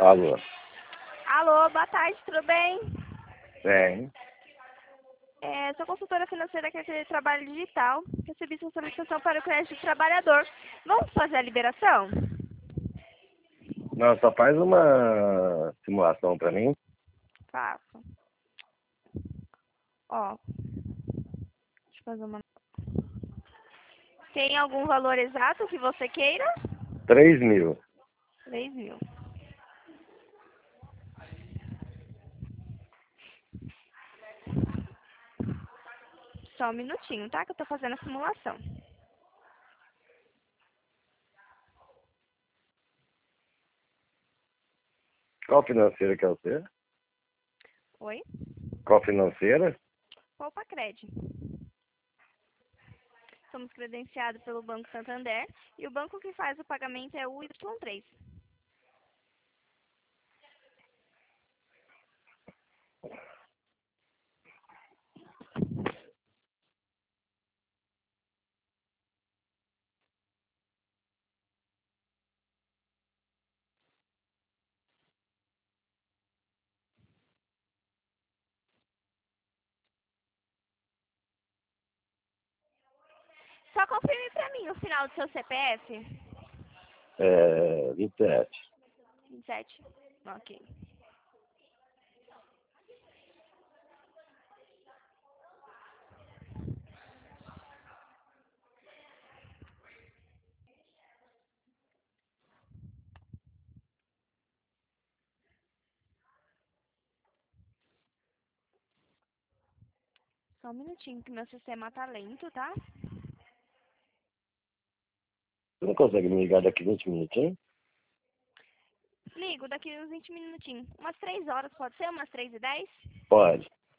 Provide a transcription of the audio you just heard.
Alô? Alô, boa tarde, tudo bem? Bem. Sou consultora financeira aqui de trabalho digital. Recebi sua solicitação para o crédito do trabalhador. Vamos fazer a liberação? Não, só faz uma simulação pra mim. Faço. Ó, deixa eu fazer uma... Tem algum valor exato que você queira? 3.000. 3.000. Só um minutinho, tá? Que eu tô fazendo a simulação. Qual financeira que é você? Oi? Qual financeira? Poupa Cred. Somos credenciados pelo Banco Santander e o banco que faz o pagamento é o Y3. Só confirme pra mim o final do seu CPF. 27. 27. Ok. Só um minutinho que meu sistema tá lento, tá? Você não consegue me ligar daqui 20 minutinhos? Ligo daqui uns 20 minutinhos. Umas 3 horas, pode ser? Umas 3h10? Pode.